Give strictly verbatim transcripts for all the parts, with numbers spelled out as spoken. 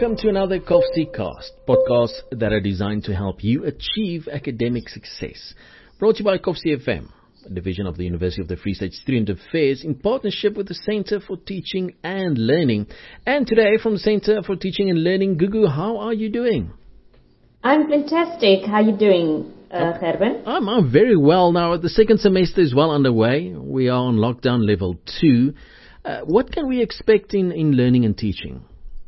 Welcome to another Kovsie Cast, podcasts that are designed to help you achieve academic success. Brought to you by Kovsie F M, a division of the University of the Free State Student Affairs in partnership with the Centre for Teaching and Learning. And today from the Centre for Teaching and Learning, Gugu, how are you doing? I'm fantastic. How are you doing, uh, Gerben? I'm, I'm very well now. The second semester is well underway. We are on lockdown level two. Uh, what can we expect in, in learning and teaching?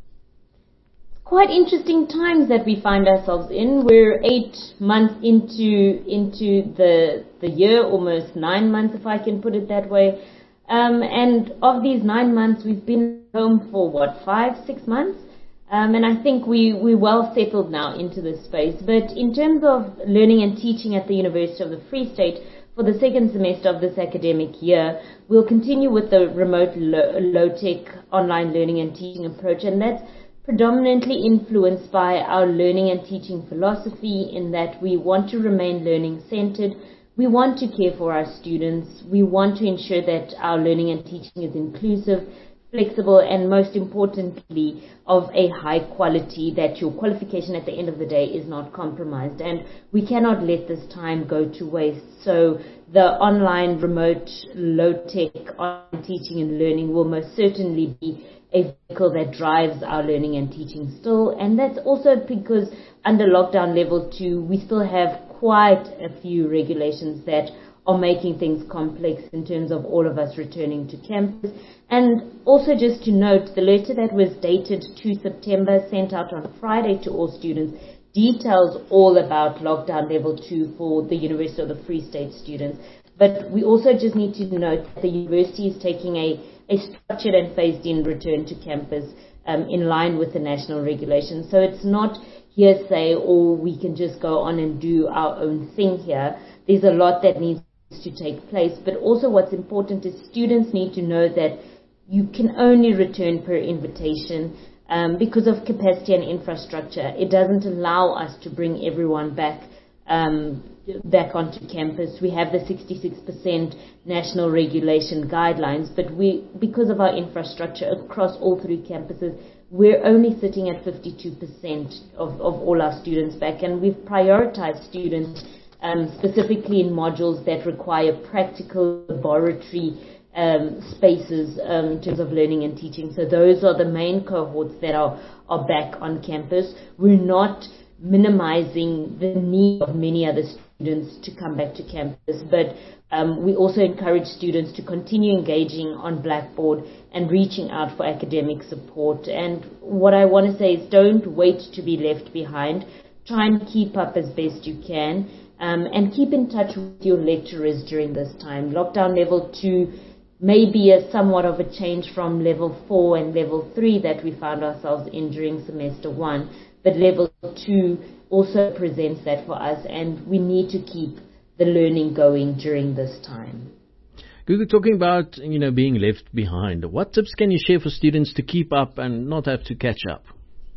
Quite interesting times that we find ourselves in. We're eight months into into the the year, almost nine months, if I can put it that way. Um, and of these nine months, we've been home for what, five, six months? Um, and I think we, we're well settled now into this space. But in terms of learning and teaching at the University of the Free State, for the second semester of this academic year, we'll continue with the remote low, low-tech online learning and teaching approach, and that's predominantly influenced by our learning and teaching philosophy, in that we want to remain learning-centered, we want to care for our students, we want to ensure that our learning and teaching is inclusive, flexible, and most importantly, of a high quality, that your qualification at the end of the day is not compromised. And we cannot let this time go to waste. So the online, remote, low-tech online teaching and learning will most certainly be a vehicle that drives our learning and teaching still. And that's also because under lockdown level two, we still have quite a few regulations that are making things complex in terms of all of us returning to campus. And also just to note, the letter that was dated the second of September, sent out on Friday to all students, details all about lockdown level two for the University of the Free State students. But we also just need to note that the university is taking a, a structured and phased-in return to campus um, in line with the national regulations. So it's not hearsay, or we can just go on and do our own thing here. There's a lot that needs to take place, but also what's important is students need to know that you can only return per invitation um, because of capacity and infrastructure. It doesn't allow us to bring everyone back um, back onto campus. We have the sixty-six percent national regulation guidelines, but we, because of our infrastructure across all three campuses, we're only sitting at fifty-two percent of, of all our students back, and we've prioritized students Um, specifically in modules that require practical laboratory um, spaces um, in terms of learning and teaching. So those are the main cohorts that are, are back on campus. We're not minimizing the need of many other students to come back to campus, but um, we also encourage students to continue engaging on Blackboard and reaching out for academic support. And what I want to say is, don't wait to be left behind. Try and keep up as best you can. Um, and keep in touch with your lecturers during this time. Lockdown level two may be a somewhat of a change from level four and level three that we found ourselves in during semester one, but level two also presents that for us, and we need to keep the learning going during this time. Gugu, talking about, you know, being left behind, what tips can you share for students to keep up and not have to catch up?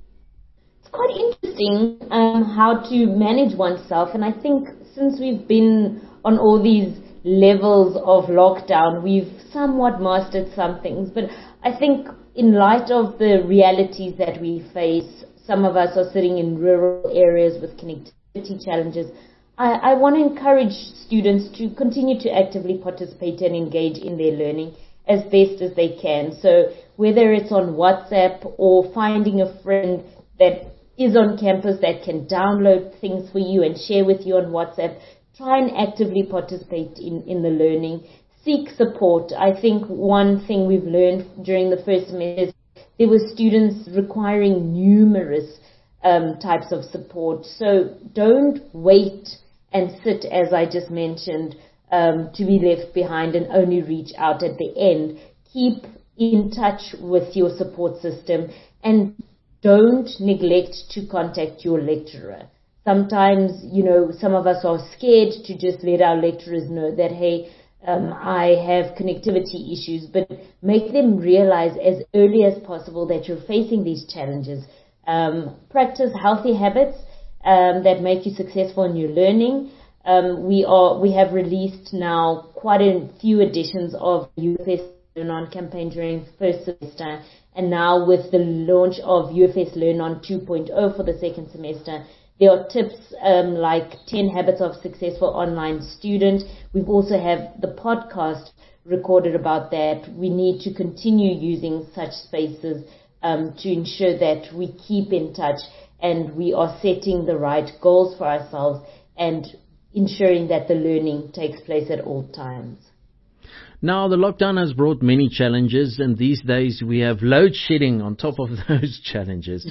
It's quite interesting um, how to manage oneself, and I think since we've been on all these levels of lockdown, we've somewhat mastered some things. But I think in light of the realities that we face, some of us are sitting in rural areas with connectivity challenges. I, I want to encourage students to continue to actively participate and engage in their learning as best as they can. So whether it's on WhatsApp or finding a friend that is on campus that can download things for you and share with you on WhatsApp, try and actively participate in, in the learning. Seek support. I think one thing we've learned during the first semester is there were students requiring numerous um, types of support. So don't wait and sit, as I just mentioned, um, to be left behind and only reach out at the end. Keep in touch with your support system, and don't neglect to contact your lecturer. Sometimes, you know, some of us are scared to just let our lecturers know that, hey, um, I have connectivity issues, but make them realize as early as possible that you're facing these challenges. Um, practice healthy habits um, that make you successful in your learning. Um, we are we have released now quite a few editions of U F S Learn On campaign during first semester, and now with the launch of U F S Learn On two point oh for the second semester, there are tips um, like ten Habits of Successful Online Student. We've also have the podcast recorded about that. We need to continue using such spaces um, to ensure that we keep in touch and we are setting the right goals for ourselves and ensuring that the learning takes place at all times. Now, the lockdown has brought many challenges, and these days we have load shedding on top of those challenges.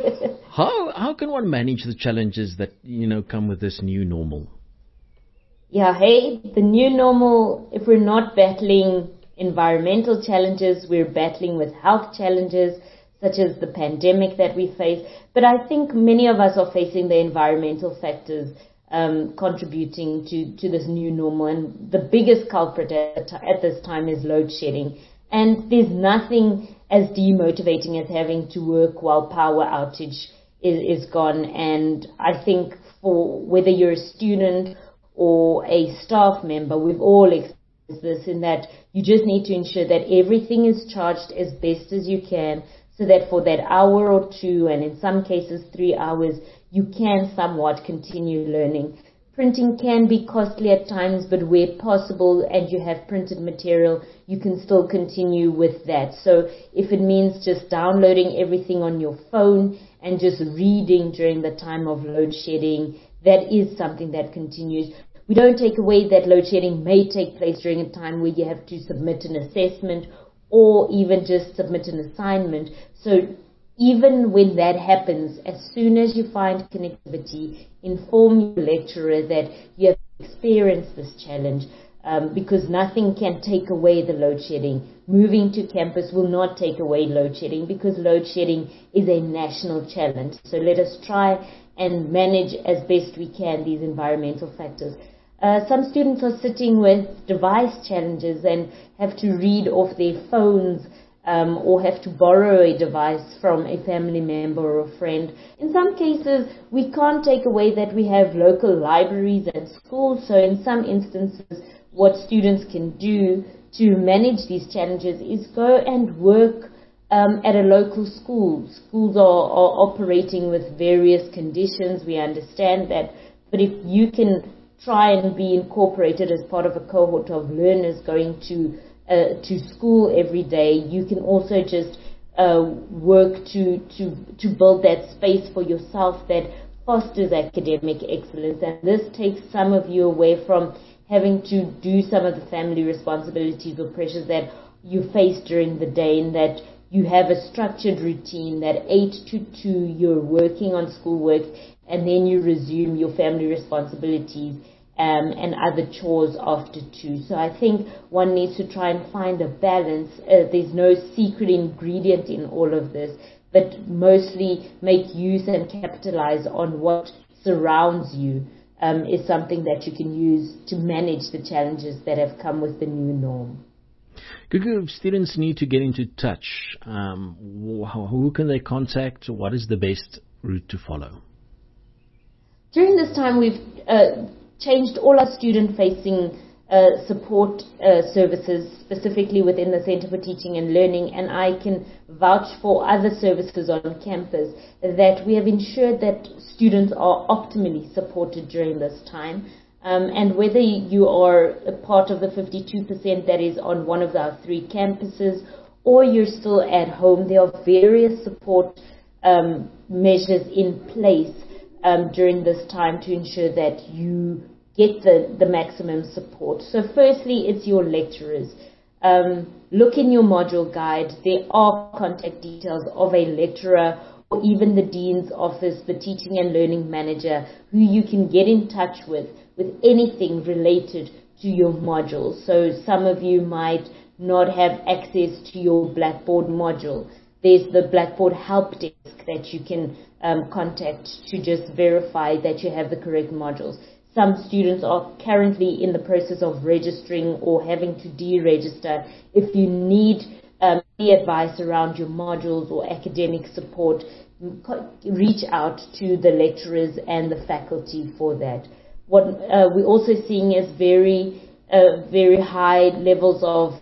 how how can one manage the challenges that, you know, come with this new normal? Yeah, hey, the new normal, if we're not battling environmental challenges, we're battling with health challenges, such as the pandemic that we face. But I think many of us are facing the environmental factors um, contributing to, to this new normal. And the biggest culprit at, at this time is load shedding. And there's nothing as demotivating as having to work while power outage is, is gone. And I think for whether you're a student or a staff member, we've all experienced this, in that you just need to ensure that everything is charged as best as you can, so that for that hour or two, and in some cases three hours, you can somewhat continue learning. Printing can be costly at times, but where possible and you have printed material, you can still continue with that. So if it means just downloading everything on your phone and just reading during the time of load shedding, that is something that continues. We don't take away that load shedding may take place during a time where you have to submit an assessment or even just submit an assignment. So even when that happens, as soon as you find connectivity, inform your lecturer that you have experienced this challenge, um, because nothing can take away the load shedding. Moving to campus will not take away load shedding, because load shedding is a national challenge. So let us try and manage as best we can these environmental factors. Uh, some students are sitting with device challenges and have to read off their phones um, or have to borrow a device from a family member or a friend. In some cases, we can't take away that we have local libraries and schools. So in some instances, what students can do to manage these challenges is go and work um, at a local school. Schools are, are operating with various conditions. We understand that. But if you can try and be incorporated as part of a cohort of learners going to uh, to school every day, you can also just uh, work to, to, to build that space for yourself that fosters academic excellence. And this takes some of you away from having to do some of the family responsibilities or pressures that you face during the day, and that you have a structured routine that eight to two you're working on schoolwork, and then you resume your family responsibilities um, and other chores after two. So I think one needs to try and find a balance. Uh, there's no secret ingredient in all of this, but mostly make use and capitalize on what surrounds you um, is something that you can use to manage the challenges that have come with the new norm. Gugu, if students need to get into touch, um, who can they contact? What is the best route to follow? During this time, we've uh, changed all our student-facing uh, support uh, services, specifically within the Center for Teaching and Learning, and I can vouch for other services on campus that we have ensured that students are optimally supported during this time. Um, and whether you are a part of the fifty-two percent that is on one of our three campuses, or you're still at home, there are various support um, measures in place um, during this time to ensure that you get the, the maximum support. So firstly, it's your lecturers. Um, look in your module guide. There are contact details of a lecturer or even the dean's office, the teaching and learning manager, who you can get in touch with with anything related to your module. So some of you might not have access to your Blackboard module. There's the Blackboard help desk that you can um, contact to just verify that you have the correct modules. Some students are currently in the process of registering or having to deregister. If you need um, any advice around your modules or academic support, reach out to the lecturers and the faculty for that. What uh, we're also seeing is very, uh, very high levels of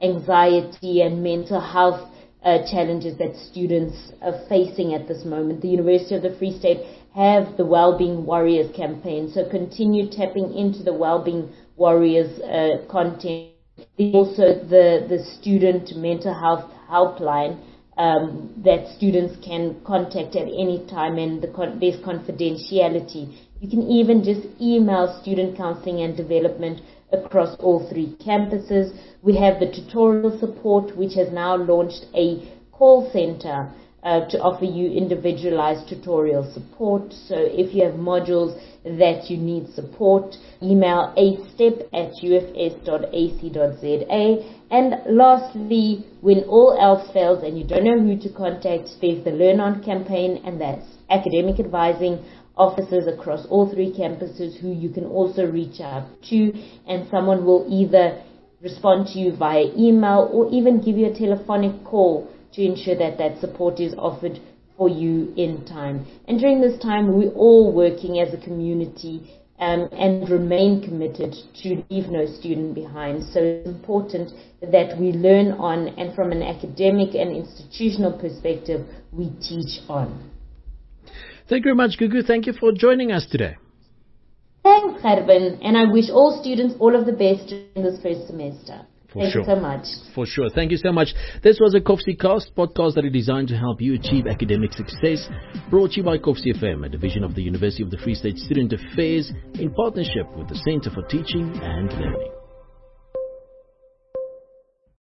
anxiety and mental health uh, challenges that students are facing at this moment. The University of the Free State have the Wellbeing Warriors campaign, so continue tapping into the Wellbeing Warriors uh, content. Also the, the student mental health helpline um, that students can contact at any time, and the con- there's confidentiality. You can even just email student counseling and development across all three campuses. We have the tutorial support, which has now launched a call center uh, to offer you individualized tutorial support. So if you have modules that you need support, email a step at u f s dot a c dot z a. And lastly, when all else fails and you don't know who to contact, there's the Learn On campaign, and that's academic advising officers across all three campuses who you can also reach out to, and someone will either respond to you via email or even give you a telephonic call to ensure that that support is offered for you in time. And during this time, we're all working as a community um, and remain committed to leave no student behind. So it's important that we learn on, and from an academic and institutional perspective, we teach on. Thank you very much, Gugu. Thank you for joining us today. Thanks, Gerben, and I wish all students all of the best during this first semester. For Thank sure. you so much. For sure. Thank you so much. This was a Kovsie Cast, podcast that is designed to help you achieve academic success, brought to you by Kovsie F M, a division of the University of the Free State Student Affairs, in partnership with the Center for Teaching and Learning.